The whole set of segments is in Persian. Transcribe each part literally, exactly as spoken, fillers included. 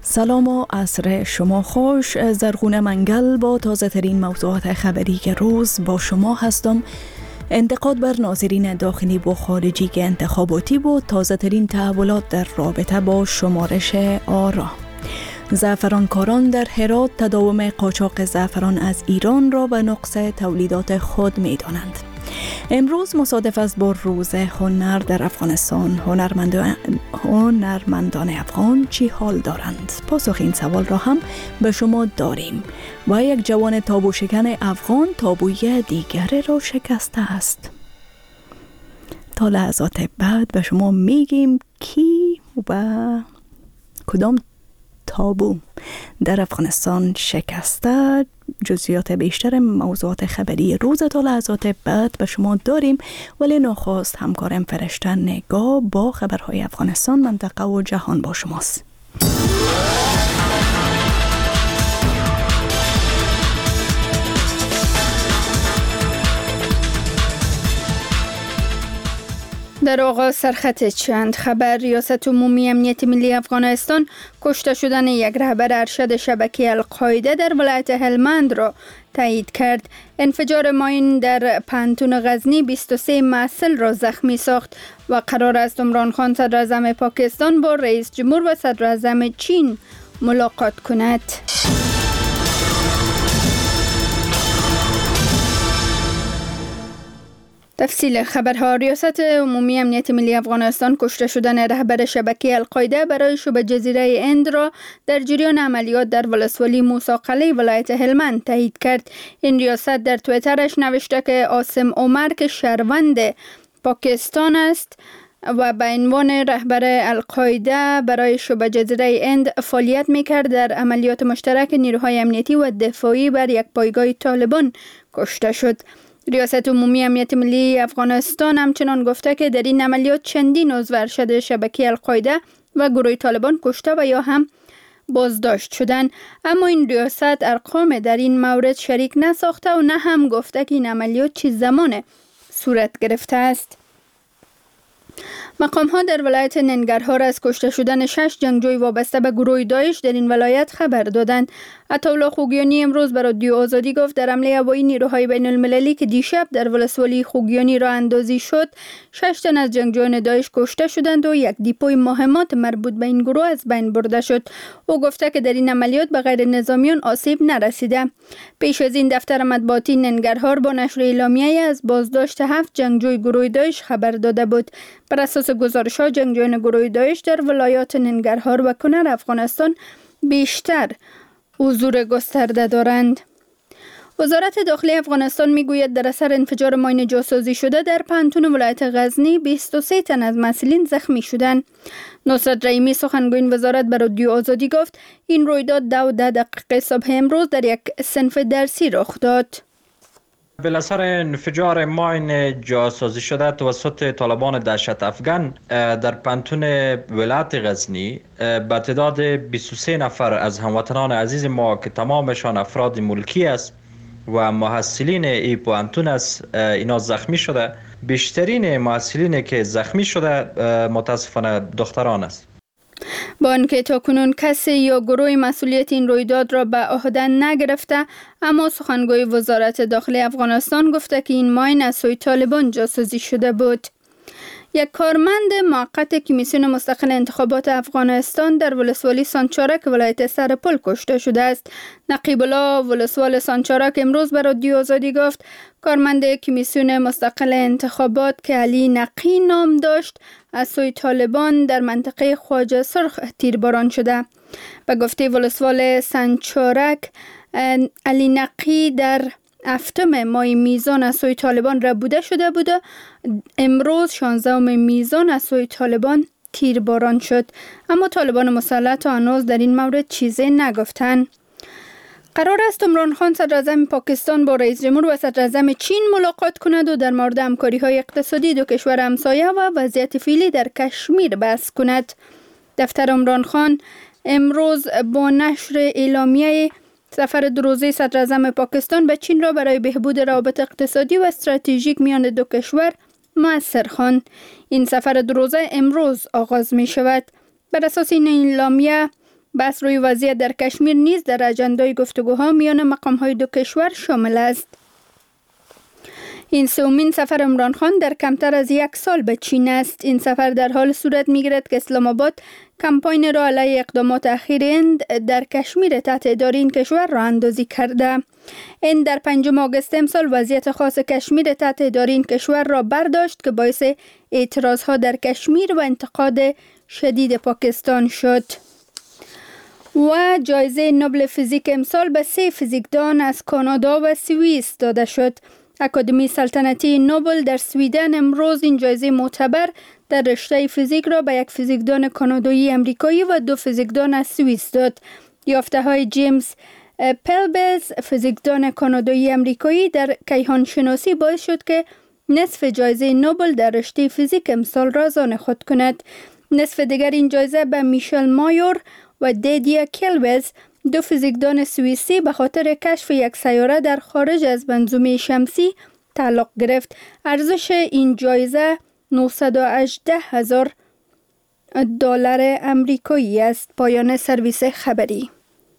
سلام و عصر شما خوش. زرغون منگل با تازه ترین موضوعات خبری که روز با شما هستم. انتقاد بر ناظرین داخلی و خارجی که انتخاباتی بود، تازه ترین تحولات در رابطه با شمارش آرا. زعفرانکاران در هرات تداوم قاچاق زعفران از ایران را به نقص تولیدات خود می دانند. امروز مصادف است با روز هنر در افغانستان. هنرمندان, هنرمندان افغان چی حال دارند؟ پاسخ این سوال را هم به شما داریم. و یک جوان تابو شکن افغان تابوی دیگر را شکسته است. تا لحظات بعد به شما میگیم کی و کدام تابو در افغانستان شکسته. جزئیات بیشتر موضوعات خبری روز تا لحظات بعد به شما داریم، ولی نخست همکارم فرشته نگاه با خبرهای افغانستان، منطقه و جهان با شماست. در آغاز سرخط چند خبر. ریاست عمومی امنیت ملی افغانستان کشته شدن یک رهبر ارشد شبکه القاعده در ولایت هلمند را تایید کرد. انفجار ماین در پانتون غزنی بیست و سه محصل را زخمی ساخت و قرار است عمران خان صدر اعظم پاکستان با رئیس جمهور و صدر اعظم چین ملاقات کند. تفصیل خبرها. ریاست عمومی امنیت ملی افغانستان کشته شدن رهبر شبکه القاعده برای شبه جزیره هند را در جریان عملیات در ولسوالی موسی قلعه ولایت هلمند تایید کرد. این ریاست در تویترش نوشته که عاصم عمر که شهروند پاکستان است و به عنوان رهبر القاعده برای شبه جزیره هند فعالیت می‌کرد، در عملیات مشترک نیروهای امنیتی و دفاعی بر یک پایگاه طالبان کشته شد. ریاست عمومی امنیت ملی افغانستان همچنان گفته که در این عملیات چندین عضو ارشد شبکه القاعده و گروه طالبان کشته و یا هم بازداشت شدند، اما این ریاست ارقام در این مورد شریک نساخته و نه هم گفته که این عملیات چه زمان صورت گرفته است. مقام ها در ولایت ننگرهار از کشته شدن شش جنگجوی وابسته به گروه داعش در این ولایت خبر دادند. عطاالله خوگیانی امروز به رادیو آزادی گفت در حمله هوایی نیروهای بین المللی که دیشب در ولسوالی خوگیانی را اندازی شد، شش تن از جنگجویان داعش کشته شدند و یک دیپوی مهمات مربوط به این گروه از بین برده شد. او گفته که در این عملیات به غیر نظامیان آسیب نرسیده. پیش از این دفتر مطبوعاتی ننگرهار با نشر اعلامیه از بازداشت هفت جنگجوی گروه داعش خبر داده بود. بر اساس گزارش‌ها جنگجویان گروه داعش در ولایات ننگرهار و کنر افغانستان بیشتر حضور گسترده دارند. وزارت داخلی افغانستان میگوید در اثر انفجار ماین جاسازی شده در پانتون ولایت غزنی بیست و سه تن از مسئولین زخمی شدند. نصرت رحیمی سخنگوی وزارت به رادیو آزادی گفت این رویداد دو و ده دقیقه صبح امروز در یک صنف درسی رخ داد. بالاثر انفجار ماین جاسازی شده توسط طالبان دهشت افغان در پانتون ولایت غزنی به تعداد بیست و سه نفر از هموطنان عزیز ما که تمامشان افراد ملکی است و محصلین ای پانتون است، اینا زخمی شده. بیشترین محصلین که زخمی شده متاسفانه دختران است. با آنکه تاکنون کسی یا گروه مسئولیت این رویداد را به عهده نگرفته، اما سخنگوی وزارت داخلی افغانستان گفته که این ماین از سوی طالبان جاسازی شده بود. یک کارمند موقت کمیسیون مستقل انتخابات افغانستان در ولسوالی سانچارک ولایت سرپل کشته شده است. نقیب الله ولسوال سانچارک امروز به رادیو آزادی گفت کارمند کمیسیون مستقل انتخابات که علی نقی نام داشت از سوی طالبان در منطقه خواجه سرخ تیرباران شده. به گفته ولسوال سانچارک، علی نقی در هفتم ماه میزان از سوی طالبان ربوده شده بود و امروز شانزدهم میزان از سوی طالبان تیرباران شد، اما طالبان مسلط هنوز در این مورد چیزی نگفتند. قرار است عمران خان صدر اعظم پاکستان با رئیس جمهور و صدر اعظم چین ملاقات کند و در مورد همکاری‌های اقتصادی دو کشور همسایه و وضعیت فعلی در کشمیر بحث کند. دفتر عمران خان امروز با نشر اعلامیه سفر دو روزه صدر اعظم پاکستان به چین را برای بهبود روابط اقتصادی و استراتژیک میان دو کشور مؤثر خواند. این سفر دو روزه امروز آغاز می شود. بر اساس این اعلامیه بحث روی وضعیت در کشمیر نیز در اجندای گفتگوها میان مقام‌های دو کشور شامل است. این سومین سفر عمران خان در کمتر از یک سال به چین است. این سفر در حال صورت می‌گیرد که اسلام آباد کمپاین را علیه اقدامات اخیر هند در کشمیر تحت اداره این کشور را اندازی کرده. هند در پنجم آگوست امسال وضعیت خاص کشمیر تحت اداره این کشور را برداشت که باعث اعتراضها در کشمیر و انتقاد شدید پاکستان شد. و جایزه نوبل فیزیک امسال به سه فیزیکدان از کانادا و سوئیس داده شد. اکادمی سلطنتی نوبل در سویدن امروز این جایزه معتبر در رشته فیزیک را به یک فیزیکدان کانادایی امریکایی و دو فیزیکدان از سوئیس داد. یافته های جیمز پلبز فیزیکدان کانادایی امریکایی در کیهان شناسی باعث شد که نصف جایزه نوبل در رشته فیزیک امسال را از آن خود کند. نصف دیگر این جایزه به میشل مایور و دیدیا کلوز دو فیزیکدان سوئیسی به خاطر کشف یک سیاره در خارج از منظومه شمسی تعلق گرفت. ارزش این جایزه نهصد و هجده هزار دلار امریکایی است. پایان سرویس خبری.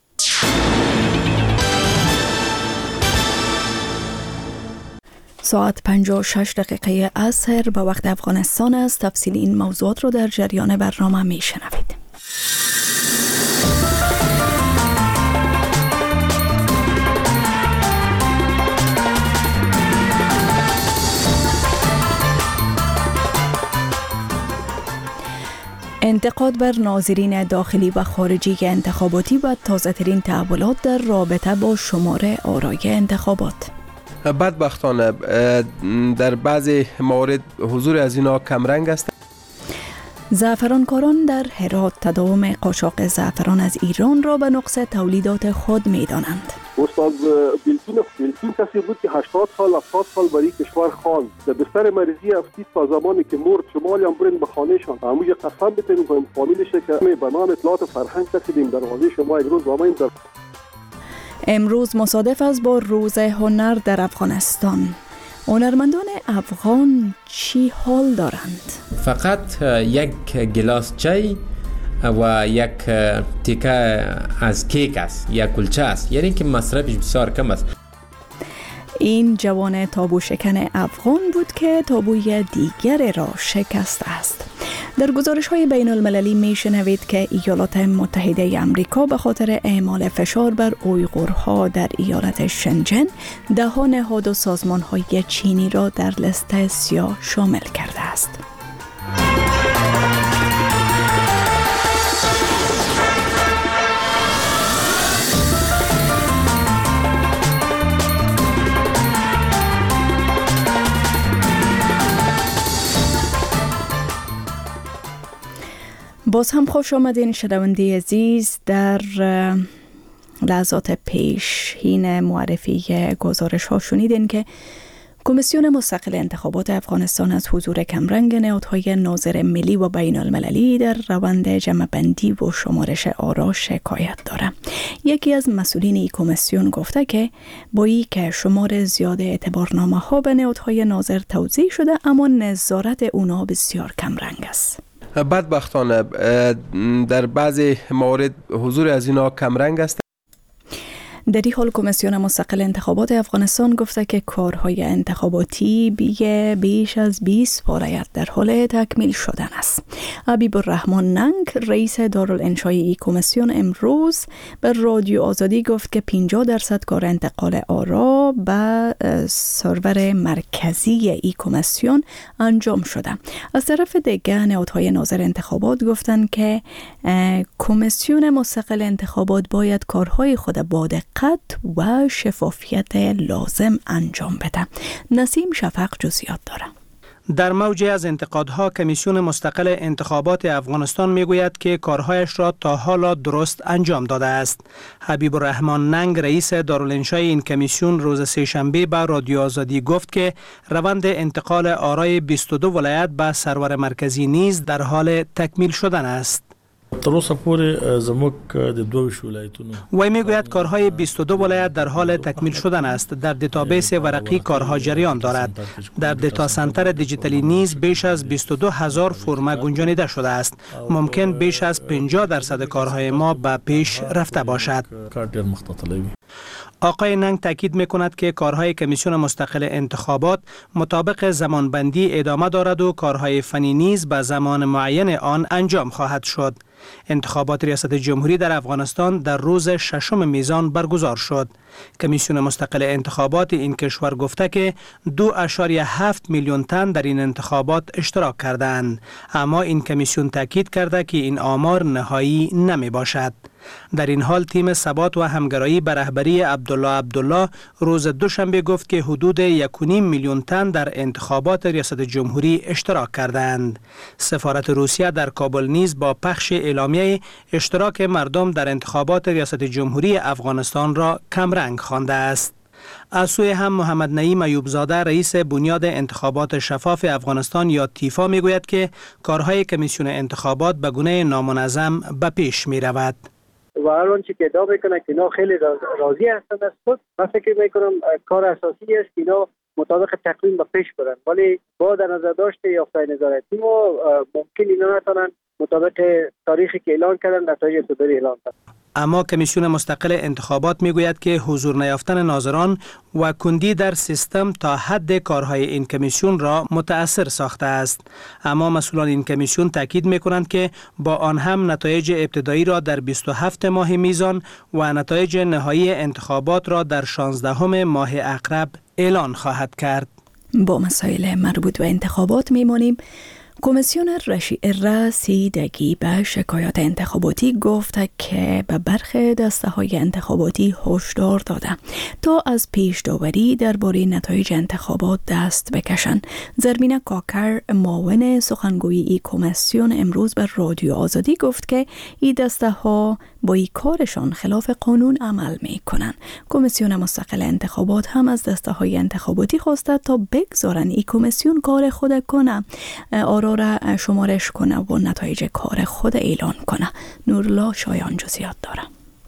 ساعت پنج و شش دقیقه عصر به وقت افغانستان است. تفصیل این موضوعات رو در جریان برنامه می شنوید. انتقاد بر ناظرین داخلی و خارجی انتخاباتی و تازه ترین تحولات در رابطه با شمار آرای انتخابات. بدبختانه در بعضی موارد حضور از اینا کمرنگ است. زعفرانکاران در هرات تداوم قاچاق زعفران از ایران را به نقص تولیدات خود می دانند. استاد بیلتون بیلتون کسی بود که هشتاد سال هفتاد سال برای کشور خواند. در بستر مریضی افتید تا زمانی که مرد شمالی هم برین به خانهشان. همونجا قسم بتونیم کنیم فامیلش که به نام اطلاعات فرهنگ رسیدیم دروازه شما امروز آمدیم در امروز مصادف است با روز هنر در افغانستان. هنرمندان افغان چی حال دارند؟ فقط یک گلاس چای و یک تیکه از کیک است یا کلچه است، یعنی که مصرفش بسیار کم است. این جوان تابو شکن افغان بود که تابوی دیگر را شکسته است. در گزارش‌های بین المللی می شنوید که ایالات متحده آمریکا به خاطر اعمال فشار بر اویغورها در ایالت شنجن ده‌ها نهاد و سازمان‌های چینی را در لیست سیاه شامل کرده است. باز هم خوش آمدین شنونده عزیز. در لحظات پیش هین معرفی گزارش ها شنیدین که کمیسیون مستقل انتخابات افغانستان از حضور کمرنگ نهادهای ناظر ملی و بین المللی در روند جمع بندی و شمارش آرا شکایت داره. یکی از مسئولین این کمیسیون گفته که با این که شمار زیاد اعتبارنامه ها به نهادهای ناظر توزیع شده اما نظارت اونا بسیار کمرنگ است. بدبختانه در بعضی موارد حضور از اینا کمرنگ است. در این حال کمیسیون مستقل انتخابات افغانستان گفته که کارهای انتخاباتی بیه بیش از بیست فعالیت در حال تکمیل شدن است. حبیب الرحمن ننگ رئیس دارالانشای این کمیسیون امروز به رادیو آزادی گفت که پنجاه درصد کار انتقال آرا به سرور مرکزی این کمیسیون انجام شده. از طرف دیگر نهادهای ناظر انتخابات گفتند که کمیسیون مستقل انتخابات باید کارهای خود با دقت و شفافیت لازم انجام بده. نسیم شفق جزئیات داره. در موجی از انتقادها کمیسیون مستقل انتخابات افغانستان میگوید که کارهایش را تا حالا درست انجام داده است. حبیب الرحمن ننگ رئیس دارالانشای این کمیسیون روز سه‌شنبه به رادیو آزادی گفت که روند انتقال آرای بیست و دو ولایت به سرور مرکزی نیز در حال تکمیل شدن است. وی میگوید کارهای بیست و دو ولایت در حال تکمیل شدن است. در دیتابیس ورقی کارها جریان دارد. در دیتا سنتر دیجیتالی نیز بیش از بیست و دو هزار فرم گنجانیده شده است. ممکن بیش از پنجاه درصد کارهای ما به پیش رفته باشد. آقای ننگ تاکید میکند که کارهای کمیسیون مستقل انتخابات مطابق زمانبندی ادامه دارد و کارهای فنی نیز به زمان معین آن انجام خواهد شد. انتخابات ریاست جمهوری در افغانستان در روز ششم میزان برگزار شد. کمیسیون مستقل انتخابات این کشور گفته که دو اشاریه هفت میلیون تن در این انتخابات اشتراک کردند، اما این کمیسیون تاکید کرده که این آمار نهایی نمی باشد. در این حال تیم ثبات و همگرایی به رهبری عبدالله عبدالله روز دوشنبه گفت که حدود یک و نیم میلیون تن در انتخابات ریاست جمهوری اشتراک کردند. سفارت روسیه در کابل نیز با پخش اعلامیه اشتراک مردم در انتخابات ریاست جمهوری افغانستان را کمرنگ خوانده است. از سوی هم محمد نعیم ایوبزاده رئیس بنیاد انتخابات شفاف افغانستان یا تیفا میگوید که کارهای کمیسیون انتخابات به گونه نامنظم به پیش می رود. و هر آنچه که ادعا میکنه که اینا خیلی راضی هستند از خود، من فکر میکنم کار اساسی است که اینا مطابق تقویم به پیش برن، ولی با در نظر داشته یافته‌های نظارتی ما ممکن اینا نتونن مطابق تاریخی که اعلان کردن نتایج ابتدایی اعلان کنن. اما کمیسیون مستقل انتخابات میگوید که حضور نیافتن ناظران و کندی در سیستم تا حد کارهای این کمیسیون را متأثر ساخته است. اما مسئولان این کمیسیون تاکید میکنند که با آن هم نتایج ابتدایی را در بیست و هفت ماه میزان و نتایج نهایی انتخابات را در شانزدهم ماه عقرب اعلان خواهد کرد. با مسائل مربوط به انتخابات میمانیم. کمیسیون رسیدگی به شکایات انتخاباتی گفت که به برخی دسته های انتخاباتی هشدار داده تا از پیش داوری درباره نتایج انتخابات دست بکشند. زرمینه کاکر معاون سخنگوی ای کمیسیون امروز به رادیو آزادی گفت که این دسته ها با این کارشان خلاف قانون عمل می کنند. کمیسیون مستقل انتخابات هم از دسته های انتخاباتی خواسته تا بگذارن ای کمیسیون کار خود کنه، آرا را شمارش کنه و نتایج کار خود اعلان کنه. نورلا شایان جزئیات داره.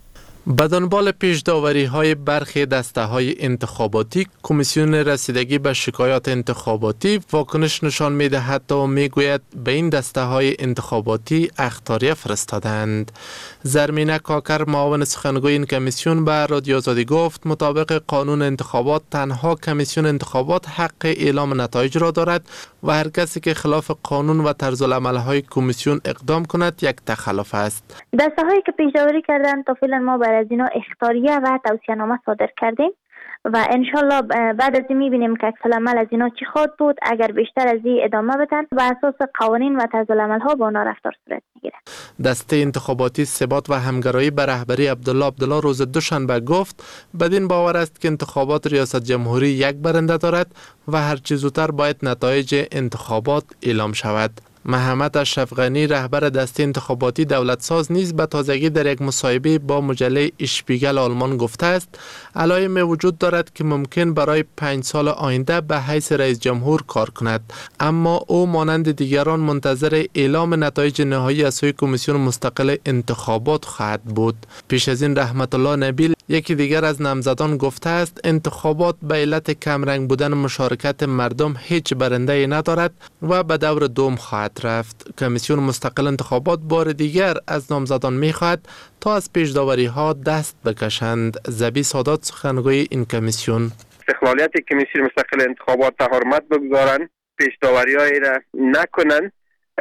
به دنبال پیش داوری های برخی دسته های انتخاباتی، کمیسیون رسیدگی به شکایات انتخاباتی واکنش نشان می دهد و می گوید به این دسته های انتخاباتی اخطاریه فرستادند. زرمینه کاکر معاون سخنگوی این کمیسیون به رادیو آزادی گفت مطابق قانون انتخابات تنها کمیسیون انتخابات حق اعلام نتایج را دارد و هر کسی که خلاف قانون و طرز العمل های کمیسیون اقدام کند یک تخلف است. دسته هایی که پیش داوری کردند تا فعلا ما بر از اینا اخطاریه و توصیه‌نامه صادر کردیم و انشالله بعد از این میبینیم که عکس العمل از اینا چی خواهد بود. اگر بیشتر از این ادامه بدن بر اساس قوانین و طرز العمل ها با اونا رفتار صورت میگیره. دسته انتخاباتی ثبات و همگرایی به رهبری عبدالله عبدالله روز دوشنبه گفت بدین باور است که انتخابات ریاست جمهوری یک برنده دارد و هر چه زودتر باید نتایج انتخابات اعلام شود. محمد اشرف غنی رهبر دسته انتخاباتی دولت ساز نیز به تازگی در یک مصاحبه با مجله اشپیگل آلمان گفته است علائم وجود دارد که ممکن برای پنج سال آینده به حیث رئیس جمهور کار کند، اما او مانند دیگران منتظر اعلام نتایج نهایی از سوی کمیسیون مستقل انتخابات خواهد بود. پیش از این رحمت الله نبیل یکی دیگر از نامزدان گفته است انتخابات به علت کمرنگ بودن مشارکت مردم هیچ برنده ندارد و به دور دوم خواهد رفت. کمیسیون مستقل انتخابات بار دیگر از نامزدان می‌خواهد تا از پیش‌داوری ها دست بکشند. زبی سادات سخنگوی این کمیسیون: استقلالیت کمیسیون مستقل انتخابات تا حرمت بگذارند، پیش‌داوری‌هایی را نکنند.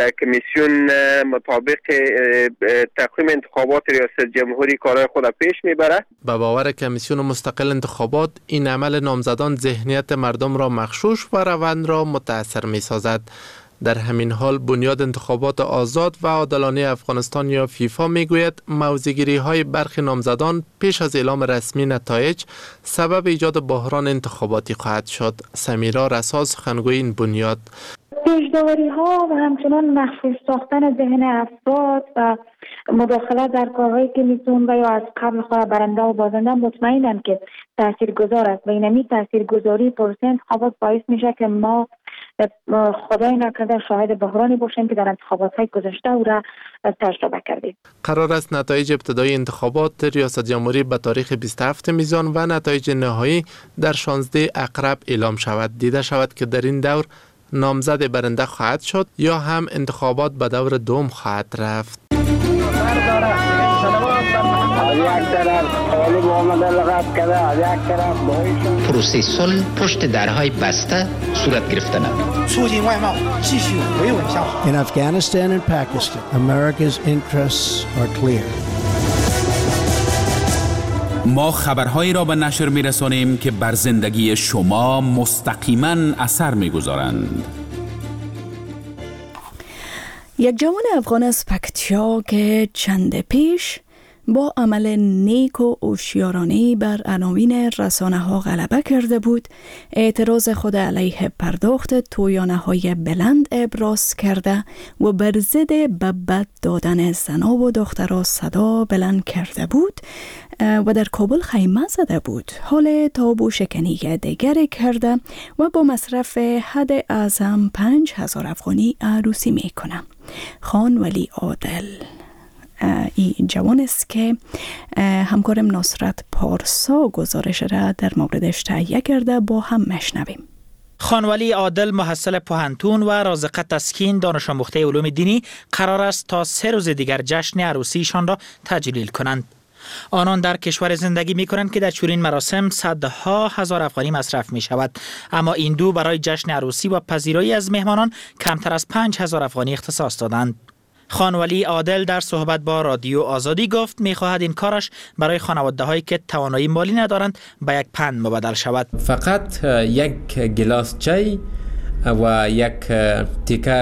کمیسیون مطابق تقویم انتخابات ریاست جمهوری کارهای خود پیش میبره. به باور کمیسیون مستقل انتخابات این عمل نامزدان ذهنیت مردم را مغشوش و روند را متاثر میسازد. در همین حال بنیاد انتخابات آزاد و عادلانه افغانستان یا فیفا میگوید موضع‌گیری های برخی نامزدان پیش از اعلام رسمی نتایج سبب ایجاد بحران انتخاباتی خواهد شد. سمیرا رسا سخنگوی این بنیاد: پیش‌داوری ها و همچنان مخفی ساختن ذهن افراد و مداخلت در کارهای کمیسیون و یا از قبل خود برنده و بازنده مطمئنن که تاثیرگذار است و اینمی تاثیرگذاری پروسه انتخابات باعث میشه که ما خدای نکرده شاهد بحرانی باشیم که در انتخابات های گذشته او را تجربه کردیم. قرار است نتایج ابتدایی انتخابات ریاست جمهوری به تاریخ بیست و هفتم میزان و نتایج نهایی در شانزده اقرب اعلام شود. دیده شود که در این دور نامزد برنده خواهد شد یا هم انتخابات به دور دوم خواهد رفت. پروسه صلح پشت درهای بسته صورت گرفتن. In Afghanistan and Pakistan, America's interests are clear. ما خبرهایی را به نشر می‌رسانیم که بر زندگی شما مستقیما اثر می‌گذارند. یک جوان افغان از پکتیا که چند پیش با عمل نیک و هوشیارانه بر عناوین رسانه ها غلبه کرده بود، اعتراض خود علیه پرداخت تویانه های بلند ابراز کرده و بر ضد به بد دادن زنا و دخترها صدا بلند کرده بود و در کابل خیمه زده بود. حال تابو شکنی دیگر کرده و با مصرف حد اعظم پنج هزار افغانی عروسی میکنه. خان ولی عادل این جوان است که همکارم نصرت پارسا گزارش را در موردش تهیه کرده، با هم مشنویم. خانولی عادل محصل پوهنتون و رازقه تسکین دانش آموخته علوم دینی قرار است تا سه روز دیگر جشن عروسیشان را تجلیل کنند. آنان در کشور زندگی می کنند که در چنین مراسم صدها هزار افغانی مصرف می شود، اما این دو برای جشن عروسی و پذیرایی از مهمانان کمتر از پنج هزار افغانی اختصاص دادند. خانولی عادل در صحبت با رادیو آزادی گفت می خواهد این کارش برای خانواده هایی که توانایی مالی ندارند به یک پند مبدل شود. فقط یک گلاس چای و یک تیکه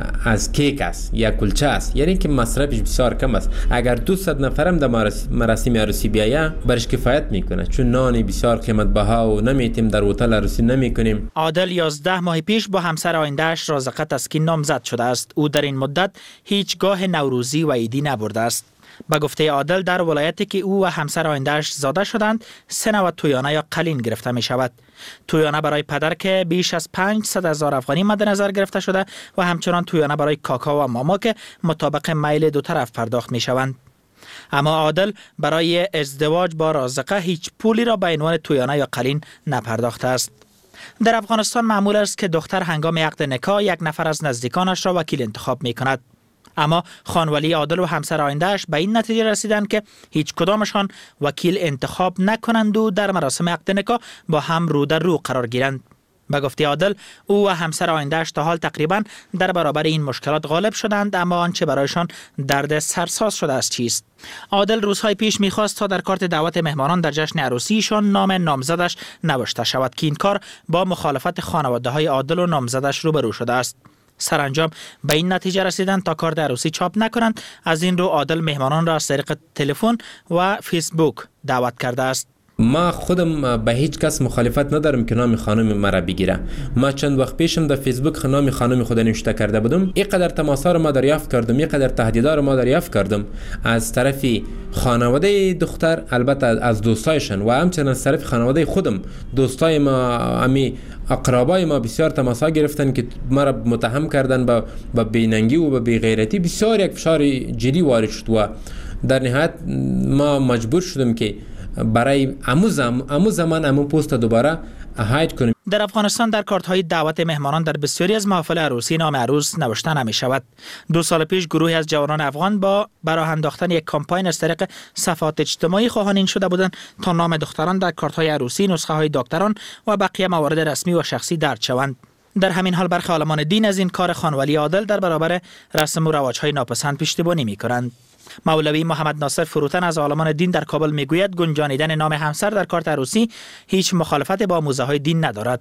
از کیک است یا کلچه است، یعنی که مصرفش بسیار کم است. اگر دویست نفرم در مراسم عروسی بیایه برش کفایت میکنه، چون نان بسیار قیمت بها و نمیتیم در هتل عروسی نمیکنیم. عادل یازده ماه پیش با همسر آینده‌اش رازقه تسکین نامزد شده است. او در این مدت هیچگاه نوروزی و عیدی نبرده است. به گفته عادل در ولایتی که او و همسر آینده‌اش زاده شدند سه نوع تویانه یا قلین گرفته می شود. تویانه برای پدر که بیش از پانصد هزار افغانی مد نظر گرفته شده و همچنان تویانه برای کاکا و ماما که مطابق میل دو طرف پرداخت می شوند. اما عادل برای ازدواج با رازقه هیچ پولی را به عنوان تویانه یا قلین نپرداخته است. در افغانستان معمول است که دختر هنگام عقد نکاح یک نفر از نزدیکانش را وکیل انتخاب می کند. اما خانولی عادل و همسر آینده‌اش به این نتیجه رسیدند که هیچ کدامشان وکیل انتخاب نکنند و در مراسم عقد نکاح با هم رو در رو قرار گیرند. به گفته عادل، او و همسر آینده‌اش تا حال تقریبا در برابر این مشکلات غالب شدند، اما آنچه برایشان درد سرساز شده است چیست؟ عادل روزهای پیش می‌خواست تا در کارت دعوت مهمانان در جشن عروسیشان نام نامزدش نوشته شود که این کار با مخالفت خانواده‌های عادل و نامزدش روبرو شده است. سرانجام به این نتیجه رسیدند تا کارت عروسی چاپ نکنند. از این رو عادل مهمانان را از طریق تلفن و فیسبوک دعوت کرده است. ما خودم به هیچ کس مخالفت ندارم که نام خانم مرا بگیره. ما چند وقت پیشم در فیسبوک نام خانم خود نوشته کرده بودم. اینقدر تماسا رو ما دریافت کردم، اینقدر تهدیدات رو ما دریافت کردم از طرف خانواده دختر، البته از دوستایشان، و همچنین از طرف خانواده خودم. دوستای ما، امی اقربای ما بسیار تماسا گرفتن که ما را متهم کردن به با بی‌ننگی و به بی‌غیرتی. بسیار یک فشار جدی وارد شد و در نهایت ما مجبور شدیم که برای امو زمان امو زمان امو پست دوباره هاید کنیم. در افغانستان در کارت های دعوت مهمانان در بسیاری از محافل عروسی نام عروس نوشته نمی شود. دو سال پیش گروهی از جوانان افغان با برای انداختن یک کمپاین از طریق صفحات اجتماعی خواهان این شده بودند تا نام دختران در کارت های عروسی، نسخه های دکتران و بقیه موارد رسمی و شخصی درج شوند. در همین حال برخی عالمان دین از این کار خانولی عادل در برابر رسم و رواج های ناپسند پشتیبانی می کنند. مولوی محمد ناصر فروتن از عالمان دین در کابل میگوید گنجانیدن نام همسر در کارت عروسی هیچ مخالفت با موزه های دین ندارد.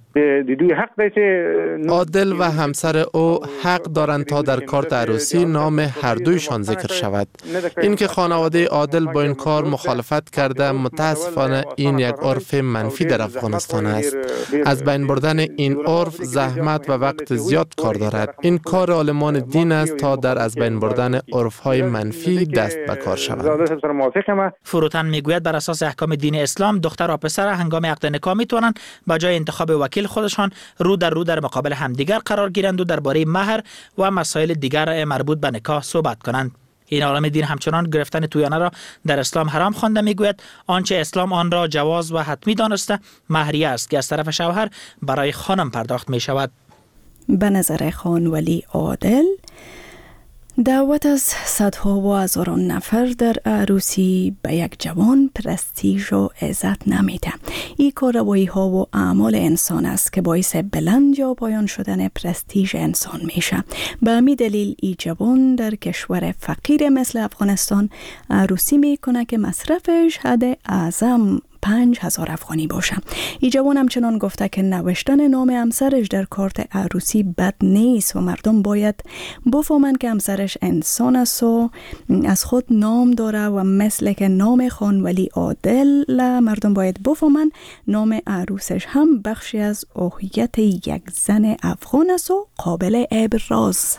عادل و همسر او حق دارند تا در کارت عروسی نام هر دویشان ذکر شود. اینکه خانواده عادل با این کار مخالفت کرده، متاسفانه این یک عرف منفی در افغانستان است. از بین بردن این عرف زحمت و وقت زیاد کار دارد. این کار عالمان دین است تا در از بین بردن عرف های منفی دست به کار شوند. فروتن میگوید بر اساس احکام دین اسلام دختر و پسر هنگام عقد نکاح میتونن با جای انتخاب وکیل خودشان رو در رو در مقابل همدیگر قرار گیرند و درباره مهر و مسائل دیگر مربوط به نکاح صحبت کنند. این عالم دین همچنان گرفتن تویانه را در اسلام حرام خوانده. میگوید آنچه اسلام آن را جواز و حتمی دانسته مهریه است که از طرف شوهر برای خانم پرداخت می شود. به نظر خان ولی عادل، دعوت از صدها و هزاران نفر در عروسی به یک جوان پرستیژ و عزت نمیده. این کارروایی ها و اعمال انسان است که باعث بلند یا پایان شدن پرستیژ انسان میشه. به همین دلیل این جوان در کشور فقیر مثل افغانستان عروسی میکنه که مصرفش حد اعظم پنج هزار افغانی باشه. ای جوان همچنان گفته که نوشتن نام همسرش در کارت عروسی بد نیست و مردم باید بفهمند که همسرش انسان است و از خود نام داره و مثل که نام خان ولی عادل مردم باید بفهمند نام عروسش هم بخشی از هویت یک زن افغان است و قابل ابراز.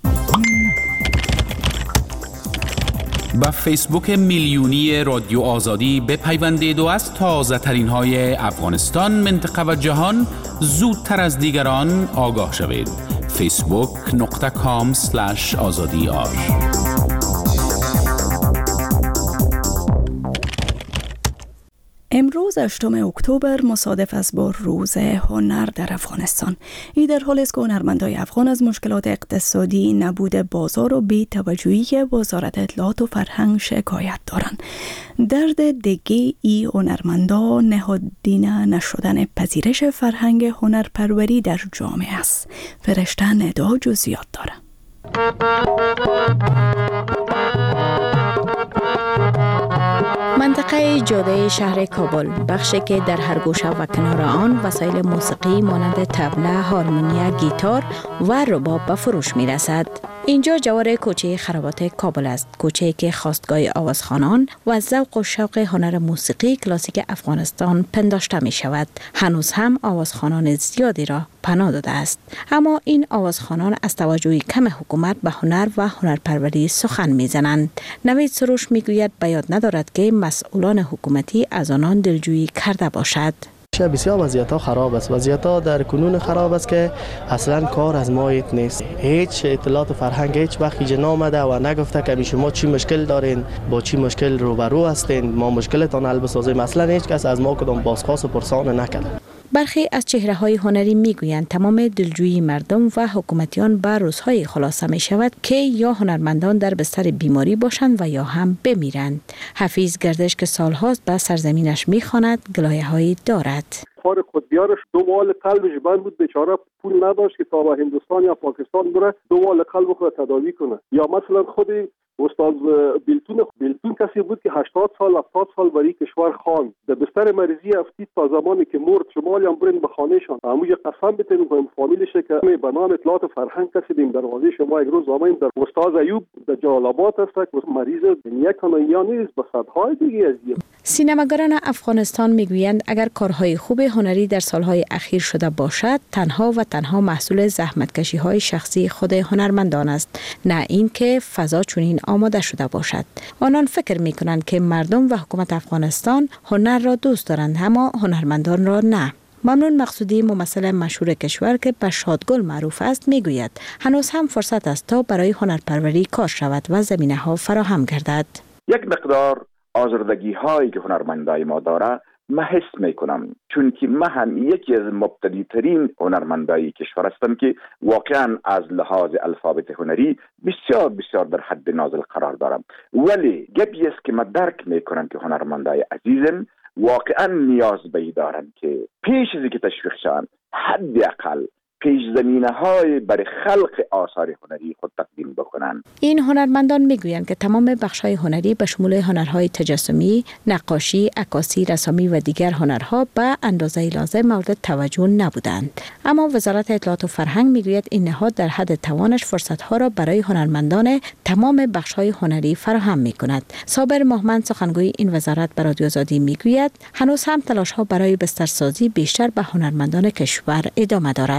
با فیسبوک میلیونی رادیو آزادی بپیوندید و از تازه ترین های افغانستان، منطقه و جهان زودتر از دیگران آگاه شوید. فیسبوک نقطه کام سلش آزادی آر. امروز هشتم اکتبر مصادف است با روز هنر در افغانستان. این در حالی است که هنرمندان افغان از مشکلات اقتصادی، نبود بازار و بی‌توجهی وزارت اطلاعات و فرهنگ شکایت دارند. درد دیگه ای هنرمندان نهادینه نشدن پذیرش فرهنگ هنرپروری در جامعه است. فرشته ندا جزئیات داره. منطقه جاده شهر کابل، بخشی که در هر گوشه و کنار آن وسایل موسیقی مانند طبله، هارمونیا، گیتار و رباب به فروش می رسد. اینجا جوار کوچه خرابات کابل است، کوچه‌ای که خواستگاه آوازخوانان و ذوق و شوق هنر موسیقی کلاسیک افغانستان پنداشته می شود. هنوز هم آوازخوانان زیادی را پناه داده است، اما این آوازخوانان از توجه کم حکومت به هنر و هنرپروری سخن می زنند. نوید سروش می گوید به یاد ندارد که مسئولان حکومتی از آنان دلجویی کرده باشد. بسیار وضعیت ها خراب است. وضعیت ها در کنون خراب است که اصلا کار از ما ایت نیست. هیچ اطلاعات فرهنگ هیچ وقت اینجا نامده و نگفته که شما چی مشکل دارین، با چی مشکل روبرو هستین، ما مشکلتان حل بسازیم. اصلا هیچ کس از ما کدام بازخواست و پرسان نکرد. برخی از چهره‌های هنری میگویند تمام دلجویی مردم و حکومتیان به روزهای خلاصه می شود که یا هنرمندان در بستر بیماری باشند و یا هم بمیرند. حفیظ گردش که سالهاست به سرزمینش میخواند گلایه‌هایی دارد. کار خودبیارش دو وال قلبش بند بود، بیچاره پول نداشت که تا به هندوستان یا پاکستان بره دو وال قلب خود تداوی کنه. یا مثلا خود استاد بیلتون بیلتون کسی بود که هشتاد سال هفتاد سال برای کشور خواند. در بستر مریضی افتید تا زمانی که مرد. شمالی هم برین به خانهشان. همونجا قسم بتیم کنیم فامیلش که به نام اطلاعات فرهنگ کسی دیم دروازه شما یک روز آمدیم در استاد ایوب در جلال آباد است که مریض یک کنیا نیست به صدهای دیگه از این. سینماگران افغانستان میگویند اگر کارهای خوب هنری در سالهای اخیر شده باشد، تنها و تنها محصول زحمتکشی‌های شخصی خود هنرمندان است، نه اینکه فضا چنین آماده شده باشد. آنان فکر می‌کنند که مردم و حکومت افغانستان هنر را دوست دارند اما هنرمندان را نه. ممنون مقصودی، ممثل مشهور کشور که به شادگل معروف است، میگوید هنوز هم فرصت است تا برای هنرپروری کار شود و زمینه‌ها فراهم گردد. یک مقدار آزردگی هایی که هنرمندای ما داره من حس میکنم، چون که من هم یکی از مبتدی ترین هنرمندای کشور هستم که واقعا از لحاظ الفابت هنری بسیار بسیار در حد نازل قرار دارم. ولی گپی است که من درک میکنم که هنرمندای عزیزم واقعا نیاز به دارن که پیش از اینکه تشویق شوند حداقل پیش زمینه های برای خلق آثار هنری خود تقدیم بکنند. این هنرمندان میگویند که تمام بخش های هنری به شمول هنرهای تجسمی، نقاشی، عکاسی، رسامی و دیگر هنرها به اندازه لازم مورد توجه نبودند. اما وزارت اطلاعات و فرهنگ میگوید این نهاد در حد توانش فرصت ها را برای هنرمندان تمام بخش های هنری فراهم میکند. صابر مهمند سخنگوی این وزارت به رادیو آزادی میگوید هنوز هم تلاش ها برای بسترسازی بیشتر به هنرمندان کشور ادامه دارد.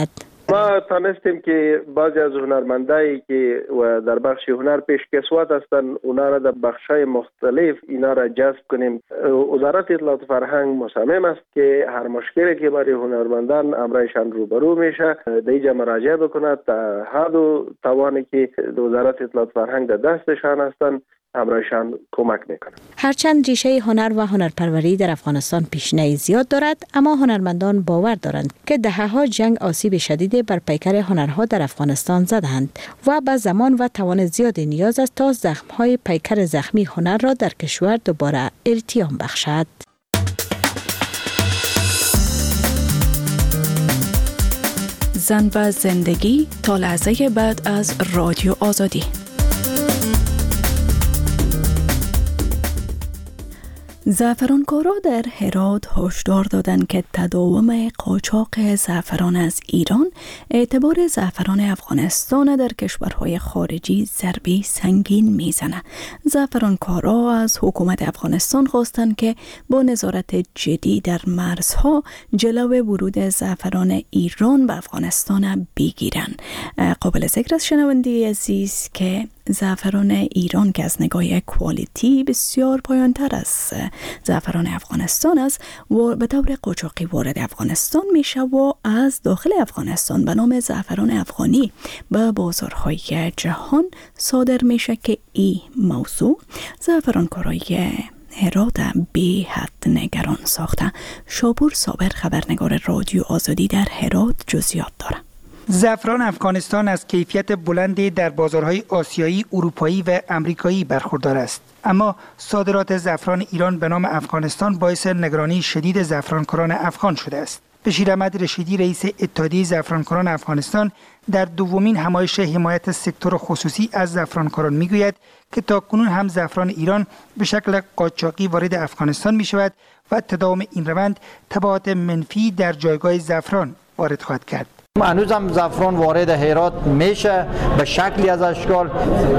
ما تانستیم که بعضی از هنرمندایی که و در بخش هنر پیشکسوت هستند اونا را در بخش‌های مختلف اینا را جذب کنیم. وزارت اطلاعات و فرهنگ مصمم است که هر مشکلی که برای هنرمندان امرایشان روبرو میشه در اینجا مراجعه بکند تا حد و توانی که وزارت اطلاعات و فرهنگ در دستشان هستند همراهشان کمک میکنه. هرچند ریشه هنر و هنرپروری در افغانستان پیشینه زیاد دارد، اما هنرمندان باور دارند که دهه‌ها جنگ آسیب شدید بر پیکر هنرها در افغانستان زدند و به زمان و توان زیادی نیاز است تا زخم‌های پیکر زخمی هنر را در کشور دوباره التیام بخشد. زن و زندگی تا لحظه بعد از رادیو آزادی. زعفرانکارا در هرات هشدار دادند که تداوم قاچاق زعفران از ایران اعتبار زعفران افغانستان در کشورهای خارجی ضربه سنگین میزنه. زعفرانکارا از حکومت افغانستان خواستند که با نظارت جدی در مرزها جلو ورود زعفران ایران به افغانستان بگیرن. قابل ذکر است شنونده عزیز که زعفران ایران که از نگاه کوالیتی بسیار پایان‌تر از زعفران افغانستان است و به طور قاچاقی وارد افغانستان میشه و از داخل افغانستان به نام زعفران افغانی به بازارهای جهان صادر میشه که این موضوع زعفرانکارای هرات بی حد نگران ساخته. شاپور صابر خبرنگار رادیو آزادی در هرات جزئیات داره. زعفران افغانستان از کیفیت بلندی در بازارهای آسیایی، اروپایی و امریکایی برخوردار است. اما صادرات زعفران ایران به نام افغانستان باعث نگرانی شدید زعفرانکاران افغان شده است. بشیر احمد رشیدی رئیس اتحادیه زعفرانکاران افغانستان در دومین همایش حمایت سکتور خصوصی از زعفرانکاران میگوید که تاکنون هم زعفران ایران به شکل قاچاقی وارد افغانستان می شود و تداوم این روند تبعات منفی در جایگاه زعفران وارد خواهد کرد. هنوز هم زعفران وارد هرات میشه به شکلی از اشکال.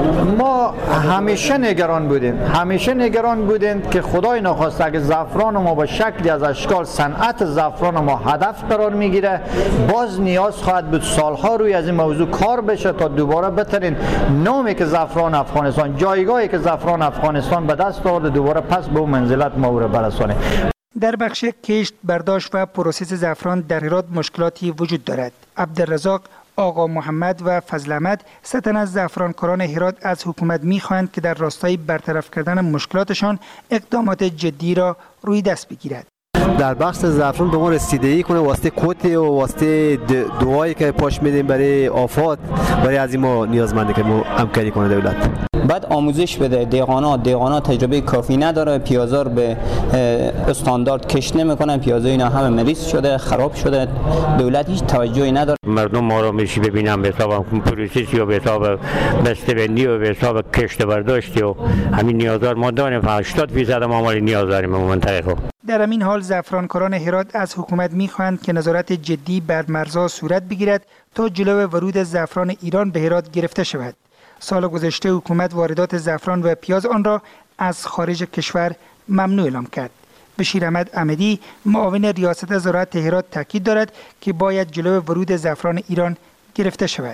ما همیشه نگران بودیم همیشه نگران بودیم که خدای نخواسته اگه زعفران ما به شکلی از اشکال صنعت زعفران ما هدف قرار میگیره، باز نیاز خواهد بود سالها روی از این موضوع کار بشه تا دوباره بترین نامی که زعفران افغانستان، جایگاهی که زعفران افغانستان به دست آورده دوباره پس به اون منزلت ما رو برسانه. در بخش کشت، برداشت و پروسس زعفران در هرات مشکلاتی وجود دارد. عبدالرزاق، آقا محمد و فضل احمد سه تن از زعفرانکاران هرات از حکومت می‌خواهند که در راستای برطرف کردن مشکلاتشان اقدامات جدی را روی دست بگیرد. در بخش زعفران به ما رسیدگی کنه واسطه کوت و واسطه دعایی که پاش میدیم برای آفات، برای از این ما نیازمنده که ما همکاری کنه دولت. بعد آموزش بده. دیقانا دیقانا تجربه کافی نداره، پیازار به استاندارد کش نمیکنن، پیازا اینا همه مریض شده، خراب شده، دولت هیچ توجهی نداره. مردم ما رو میشی ببینم به حساب پروسس و به حساب بسته‌بندی و به حساب کشت برداشت و همین نیازار ما داریم. هشتاد درصد ما مال نیاز داریم منطقه. در همین حال زعفرانکاران هرات از حکومت میخواهند که نظارت جدی بر مرزها صورت بگیرد تا جلو ورود زعفران ایران به هرات گرفته شود. سال گذشته حکومت واردات زعفران و پیاز آن را از خارج کشور ممنوع اعلام کرد. بشیر احمد احمدی معاون ریاست زراعت هرات تاکید دارد که باید جلو ورود زعفران ایران گرفته شود.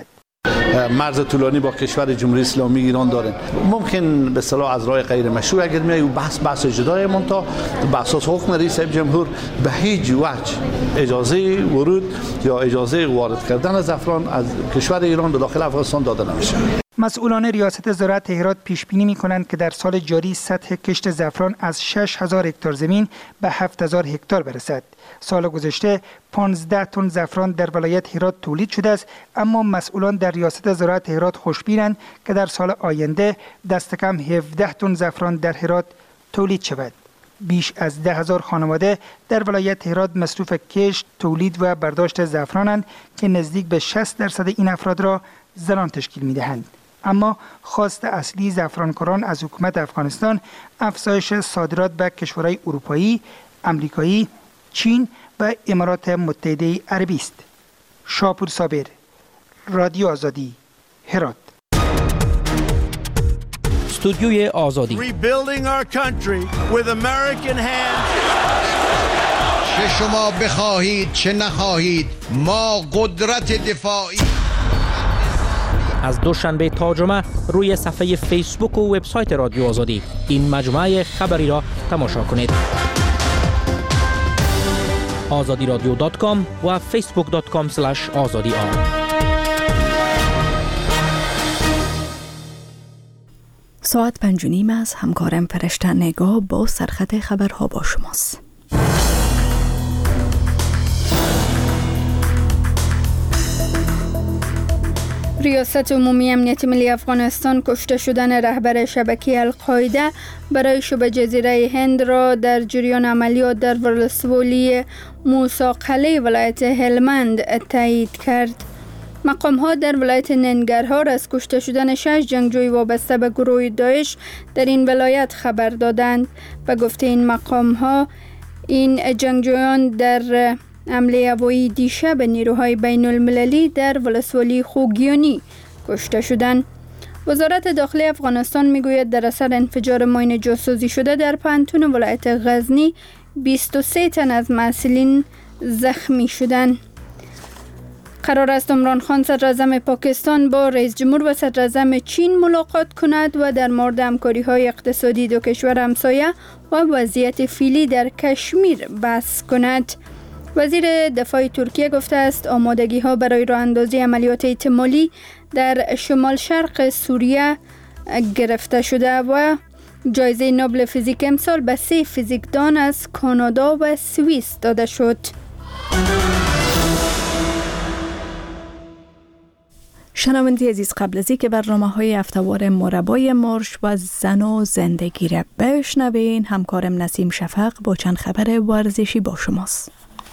مرز طولانی با کشور جمهوری اسلامی ایران داریم. ممکن به اصطلاح از راه غیر مشروع اگر میای بحث بحث جدای مونتا به اساس حکم رئیس جمهور به هیچ وجه اجازه ورود یا اجازه وارد کردن زعفران از کشور ایران به داخل افغانستان داده نمیشه. مسئولان ریاست زراعت هرات پیش بینی می‌کنند که در سال جاری سطح کشت زعفران از شش هزار هکتار زمین به هفت هزار هکتار برسد. سال گذشته پانزده تن زعفران در ولایت هرات تولید شده است، اما مسئولان در ریاست زراعت هرات خوشبینند که در سال آینده دست کم هفده تن زعفران در هرات تولید شود. بیش از ده هزار خانواده در ولایت هرات مصروف کشت، تولید و برداشت زعفرانند که نزدیک به شصت درصد این افراد را زنان تشکیل می‌دهند. اما خواست اصلی زعفرانکاران از حکومت افغانستان افزایش صادرات به کشورهای اروپایی، امریکایی، چین و امارات متحده عربی است. شاپور صابر، رادیو آزادی، هرات. استودیوی آزادی. چه شما بخواهید چه نخواهید ما قدرت دفاعی. از دوشنبه تا جمعه روی صفحه فیسبوک و وبسایت رادیو آزادی این مجموعه خبری را تماشا کنید. آزادی رادیو دات کام و فیسبوک دات کام اسلش آزادی آر. ساعت پنج و نیم از همکارم فرشته نگاه با سرخط خبرها با شماست. ریاست عمومی امنیت ملی افغانستان کشته شدن رهبر شبکه القاعده برای شبه جزیره هند را در جریان عملیات در ولسوالی موسی قلعه ولایت هلمند تایید کرد. مقام ها در ولایت ننگرهار از کشته شدن شش جنگجوی وابسته به گروه داعش در این ولایت خبر دادند. به گفته این مقام ها این جنگجویان در حمله هوایی دیشب نیروهای بین المللی در ولسوالی خوگیانی کشته شدند. وزارت داخلی افغانستان میگوید در اثر انفجار ماین جاسوسی شده در پانتون ولایت غزنی بیست و سه تن از مسئولین زخمی شدند. قرار است عمران خان صدراعظم پاکستان با رئیس جمهور و صدراعظم چین ملاقات کند و در مورد همکاری‌های اقتصادی دو کشور همسایه و وضعیت فعلی در کشمیر بحث کند. وزیر دفاع ترکیه گفته است آمادگی ها برای راه اندازی عملیات احتمالی در شمال شرق سوریه گرفته شده و جایزه نوبل فیزیک امسال به سه فیزیکدان از کانادا و سوئیس داده شد. شنوندگان عزیز، قبل از اینکه برنامه‌های هفته‌وار مربای مارش و زن و زندگی را بشنوین، همکارم نسیم شفق با چند خبر ورزشی با شماست.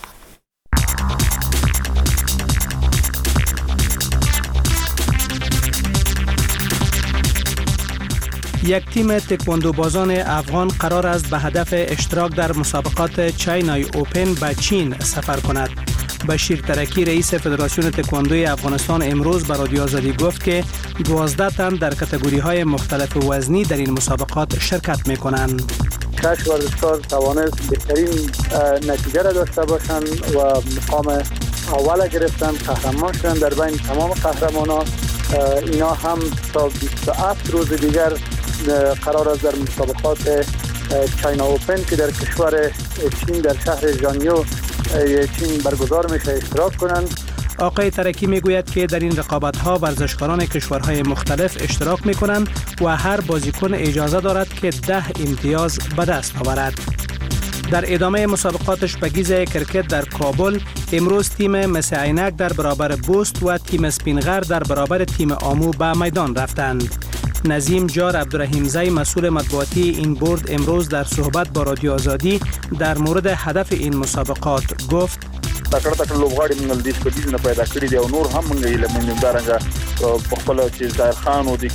یک تیم تکواندو بازان افغان قرار است به هدف اشتراک در مسابقات چاینای اوپن به چین سفر کند. بشیر ترکی رئیس فدراسیون تکواندوی افغانستان امروز به رادیو آزادی گفت که دوازده تن در کاتگوری‌های مختلف وزنی در این مسابقات شرکت می‌کنند. شش ورزشکار توانست بهترین نتیجه را داشته باشند و مقام اول گرفتن، قهرمان شدند در بین تمام قهرمانان. اینا هم تا بیست و هفت روز دیگر قرار است در مسابقات چاینا اوپن که در کشور چین در شهر ژانیو چین برگزار میشه اشتراک کنند. آقای ترکی میگوید که در این رقابت‌ها ورزشکاران کشورهای مختلف اشتراک میکنند و هر بازیکن اجازه دارد که ده امتیاز به دست آورد. در ادامه مسابقاتش به گیز کرکت در کابل امروز تیم مس عینک در برابر بوست و تیم اسپینغر در برابر تیم آمو به میدان رفتند. نظیم جار عبدالرحیمزی مسئول مطبوعاتی این بورد امروز در صحبت با رادیو آزادی در مورد هدف این مسابقات گفت: تکړه تکړه لوبغاړي موږ د دې سپیډ نه پیدا کړی دی او نور هم موږ یې لمنځه دارنګه په خپل چې ظاهر خان او د